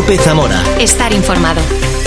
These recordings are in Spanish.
COPE Zamora. Estar informado.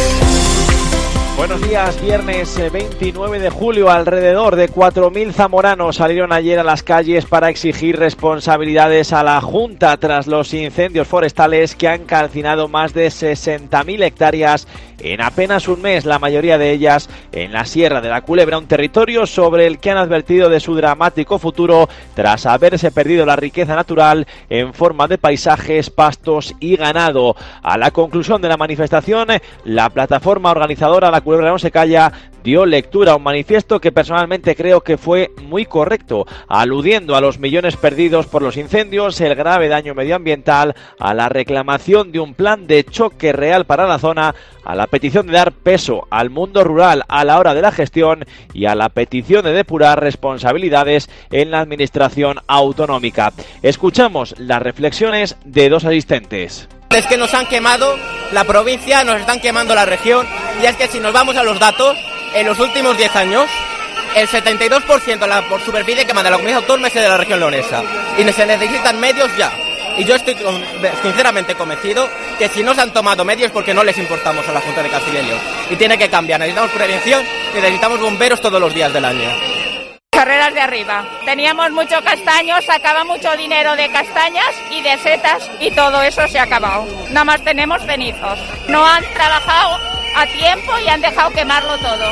Buenos días, viernes 29 de julio, alrededor de 4.000 zamoranos salieron ayer a las calles para exigir responsabilidades a la Junta tras los incendios forestales que han calcinado más de 60.000 hectáreas en apenas un mes, la mayoría de ellas en la Sierra de la Culebra, un territorio sobre el que han advertido de su dramático futuro tras haberse perdido la riqueza natural en forma de paisajes, pastos y ganado. A la conclusión de la manifestación, la plataforma organizadora La Culebra no se calla dio lectura a un manifiesto que personalmente creo que fue muy correcto, aludiendo a los millones perdidos por los incendios, el grave daño medioambiental, a la reclamación de un plan de choque real para la zona, a la petición de dar peso al mundo rural a la hora de la gestión y a la petición de depurar responsabilidades en la administración autonómica. Escuchamos las reflexiones de dos asistentes. Es que nos han quemado la provincia, nos están quemando la región, y es que si nos vamos a los datos, en los últimos 10 años, el 72% de la superficie quemada de la comunidad autónoma es de la región leonesa, y se necesitan medios ya. Y yo estoy sinceramente convencido que si no se han tomado medios porque no les importamos a la Junta de Castilla y León. Y tiene que cambiar, necesitamos prevención y necesitamos bomberos todos los días del año. Carreras de arriba. Teníamos mucho castaño, sacaba mucho dinero de castañas y de setas y todo eso se ha acabado. Nada más tenemos cenizos. No han trabajado a tiempo y han dejado quemarlo todo.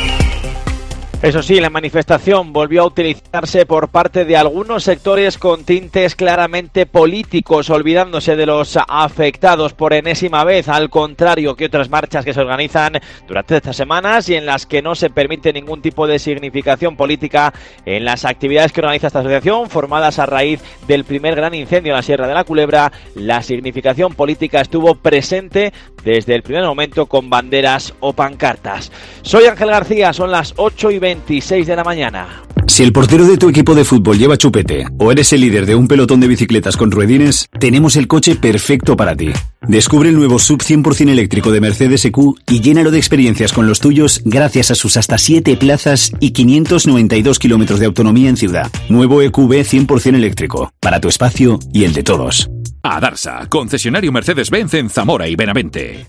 Eso sí, la manifestación volvió a utilizarse por parte de algunos sectores con tintes claramente políticos, olvidándose de los afectados por enésima vez, al contrario que otras marchas que se organizan durante estas semanas y en las que no se permite ningún tipo de significación política en las actividades que organiza esta asociación, formadas a raíz del primer gran incendio en la Sierra de la Culebra. La significación política estuvo presente desde el primer momento con banderas o pancartas. Soy Ángel García, son las 8:26 de la mañana. Si el portero de tu equipo de fútbol lleva chupete o eres el líder de un pelotón de bicicletas con ruedines, tenemos el coche perfecto para ti. Descubre el nuevo SUV 100% eléctrico de Mercedes EQ y llénalo de experiencias con los tuyos gracias a sus hasta 7 plazas y 592 kilómetros de autonomía en ciudad. Nuevo EQB 100% eléctrico, para tu espacio y el de todos. Adarsa, concesionario Mercedes-Benz en Zamora y Benavente.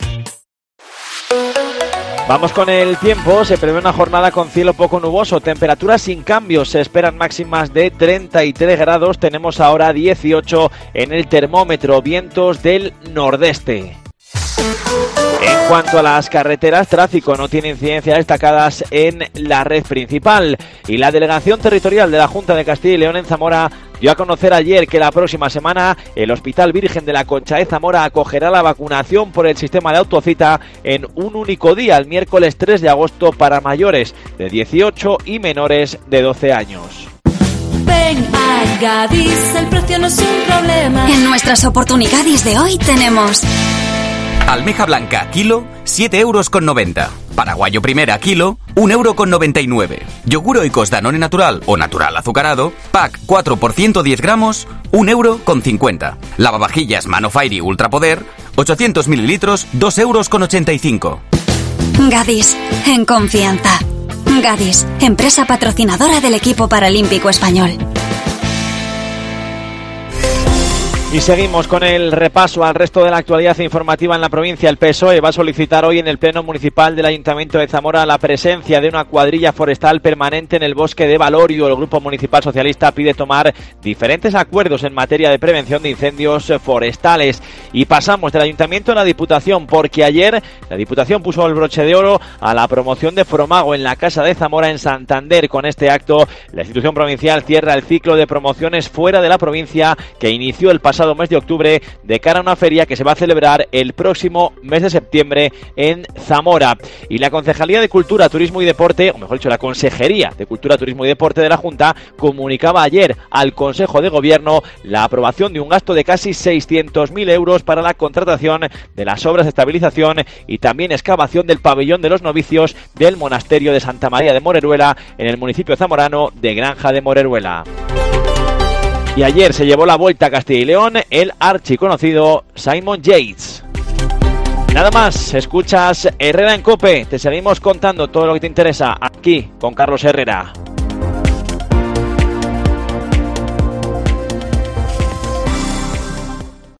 Vamos con el tiempo. Se prevé una jornada con cielo poco nuboso, temperaturas sin cambios, se esperan máximas de 33 grados, tenemos ahora 18 en el termómetro, vientos del nordeste. En cuanto a las carreteras, tráfico no tiene incidencias destacadas en la red principal y la Delegación Territorial de la Junta de Castilla y León en Zamora dio a conocer ayer que la próxima semana el Hospital Virgen de la Concha de Zamora acogerá la vacunación por el sistema de autocita en un único día, el miércoles 3 de agosto, para mayores de 18 y menores de 12 años. Ven a Gadis, el precio no es un problema. En nuestras oportunidades de hoy tenemos almeja blanca, kilo, 7,90 €. Paraguayo primera, kilo, 1,99 €. Yogur Oikos Danone natural o natural azucarado, pack 4 por 110 gramos, 1,50 €. Lavavajillas Mano Fairy Ultra Poder, 800 mililitros, 2,85 €. Gadis, en confianza. Gadis, empresa patrocinadora del equipo paralímpico español. Y seguimos con el repaso al resto de la actualidad informativa en la provincia. El PSOE va a solicitar hoy en el Pleno Municipal del Ayuntamiento de Zamora la presencia de una cuadrilla forestal permanente en el bosque de Valorio. El Grupo Municipal Socialista pide tomar diferentes acuerdos en materia de prevención de incendios forestales. Y pasamos del Ayuntamiento a la Diputación, porque ayer la Diputación puso el broche de oro a la promoción de Fromago en la Casa de Zamora en Santander. Con este acto, la institución provincial cierra el ciclo de promociones fuera de la provincia que inició el pasado mes de octubre de cara a una feria que se va a celebrar el próximo mes de septiembre en Zamora. Y la Concejalía de Cultura, Turismo y Deporte, o mejor dicho, la Consejería de Cultura, Turismo y Deporte de la Junta, comunicaba ayer al Consejo de Gobierno la aprobación de un gasto de casi 600.000 € para la contratación de las obras de estabilización y también excavación del pabellón de los novicios del Monasterio de Santa María de Moreruela en el municipio zamorano de Granja de Moreruela. Y ayer se llevó la vuelta a Castilla y León el archiconocido Simon Yates. Nada más, escuchas Herrera en COPE. Te seguimos contando todo lo que te interesa aquí con Carlos Herrera.